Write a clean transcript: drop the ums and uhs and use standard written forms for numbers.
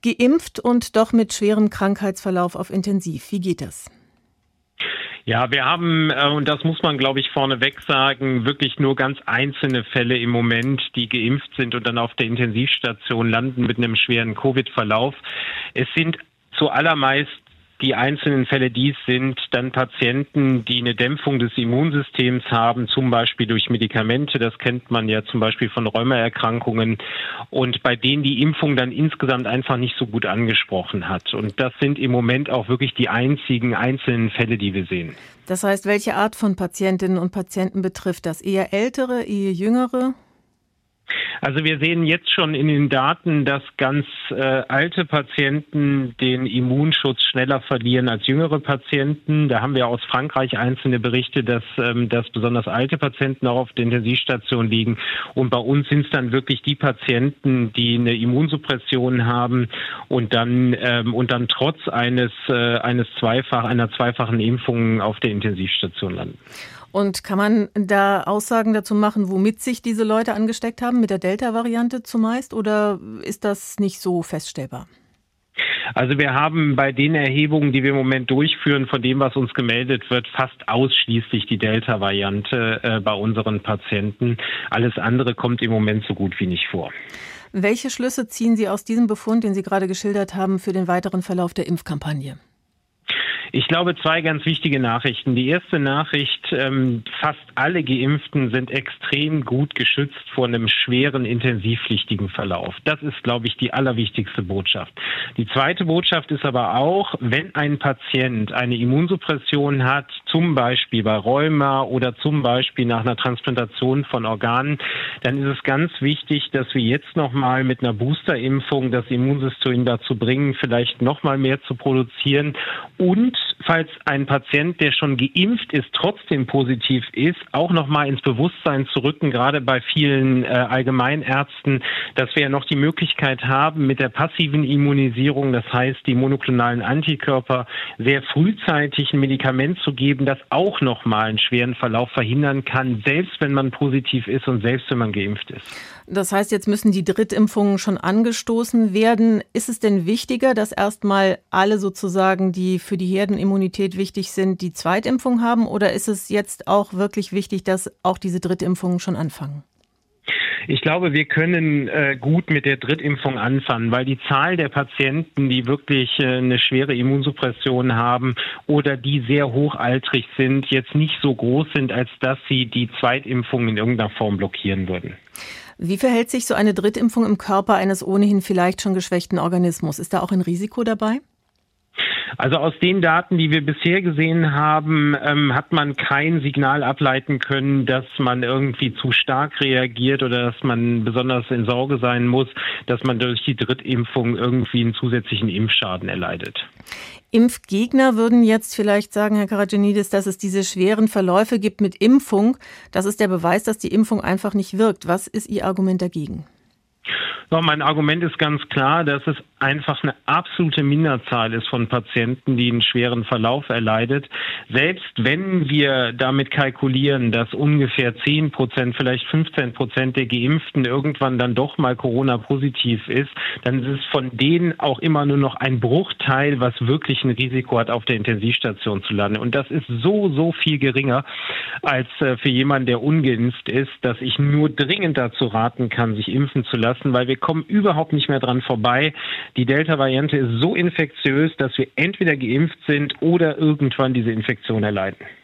Geimpft und doch mit schwerem Krankheitsverlauf auf Intensiv. Wie geht das? Ja, wir haben, und das muss man, glaube ich, vorneweg sagen, wirklich nur ganz einzelne Fälle im Moment, die geimpft sind und dann auf der Intensivstation landen mit einem schweren Covid-Verlauf. Es sind zuallermeist die einzelnen Fälle, die es sind, dann Patienten, die eine Dämpfung des Immunsystems haben, zum Beispiel durch Medikamente. Das kennt man ja zum Beispiel von Rheumaerkrankungen und bei denen die Impfung dann insgesamt einfach nicht so gut angesprochen hat. Und das sind im Moment auch wirklich die einzigen einzelnen Fälle, die wir sehen. Das heißt, welche Art von Patientinnen und Patienten betrifft das? Eher ältere, eher jüngere? Also wir sehen jetzt schon in den Daten, dass ganz alte Patienten den Immunschutz schneller verlieren als jüngere Patienten. Da haben wir aus Frankreich einzelne Berichte, dass besonders alte Patienten auch auf der Intensivstation liegen. Und bei uns sind es dann wirklich die Patienten, die eine Immunsuppression haben und dann trotz einer zweifachen Impfung auf der Intensivstation landen. Und kann man da Aussagen dazu machen, womit sich diese Leute angesteckt haben? Mit der Delta-Variante zumeist? Oder ist das nicht so feststellbar? Also wir haben bei den Erhebungen, die wir im Moment durchführen, von dem, was uns gemeldet wird, fast ausschließlich die Delta-Variante bei unseren Patienten. Alles andere kommt im Moment so gut wie nicht vor. Welche Schlüsse ziehen Sie aus diesem Befund, den Sie gerade geschildert haben, für den weiteren Verlauf der Impfkampagne? Ich glaube, zwei ganz wichtige Nachrichten. Die erste Nachricht, fast alle Geimpften sind extrem gut geschützt vor einem schweren, intensivpflichtigen Verlauf. Das ist, glaube ich, die allerwichtigste Botschaft. Die zweite Botschaft ist aber auch, wenn ein Patient eine Immunsuppression hat, zum Beispiel bei Rheuma oder zum Beispiel nach einer Transplantation von Organen, dann ist es ganz wichtig, dass wir jetzt nochmal mit einer Boosterimpfung das Immunsystem dazu bringen, vielleicht nochmal mehr zu produzieren und falls ein Patient, der schon geimpft ist, trotzdem positiv ist, auch nochmal ins Bewusstsein zu rücken, gerade bei vielen Allgemeinärzten, dass wir ja noch die Möglichkeit haben, mit der passiven Immunisierung, das heißt die monoklonalen Antikörper, sehr frühzeitig ein Medikament zu geben, das auch nochmal einen schweren Verlauf verhindern kann, selbst wenn man positiv ist und selbst wenn man geimpft ist. Das heißt, jetzt müssen die Drittimpfungen schon angestoßen werden. Ist es denn wichtiger, dass erstmal alle sozusagen, die für die Herdenimmunität wichtig sind, die Zweitimpfung haben? Oder ist es jetzt auch wirklich wichtig, dass auch diese Drittimpfungen schon anfangen? Ich glaube, wir können gut mit der Drittimpfung anfangen, weil die Zahl der Patienten, die wirklich eine schwere Immunsuppression haben oder die sehr hochaltrig sind, jetzt nicht so groß sind, als dass sie die Zweitimpfung in irgendeiner Form blockieren würden. Wie verhält sich so eine Drittimpfung im Körper eines ohnehin vielleicht schon geschwächten Organismus? Ist da auch ein Risiko dabei? Also aus den Daten, die wir bisher gesehen haben, hat man kein Signal ableiten können, dass man irgendwie zu stark reagiert oder dass man besonders in Sorge sein muss, dass man durch die Drittimpfung irgendwie einen zusätzlichen Impfschaden erleidet. Impfgegner würden jetzt vielleicht sagen, Herr Karadjanidis, dass es diese schweren Verläufe gibt mit Impfung. Das ist der Beweis, dass die Impfung einfach nicht wirkt. Was ist Ihr Argument dagegen? Ja, mein Argument ist ganz klar, dass es einfach eine absolute Minderzahl ist von Patienten, die einen schweren Verlauf erleidet. Selbst wenn wir damit kalkulieren, dass ungefähr 10%, vielleicht 15% der Geimpften irgendwann dann doch mal Corona-positiv ist, dann ist es von denen auch immer nur noch ein Bruchteil, was wirklich ein Risiko hat, auf der Intensivstation zu landen. Und das ist so viel geringer als für jemanden, der ungeimpft ist, dass ich nur dringend dazu raten kann, sich impfen zu lassen, weil wir kommen überhaupt nicht mehr dran vorbei. Die Delta-Variante ist so infektiös, dass wir entweder geimpft sind oder irgendwann diese Infektion erleiden.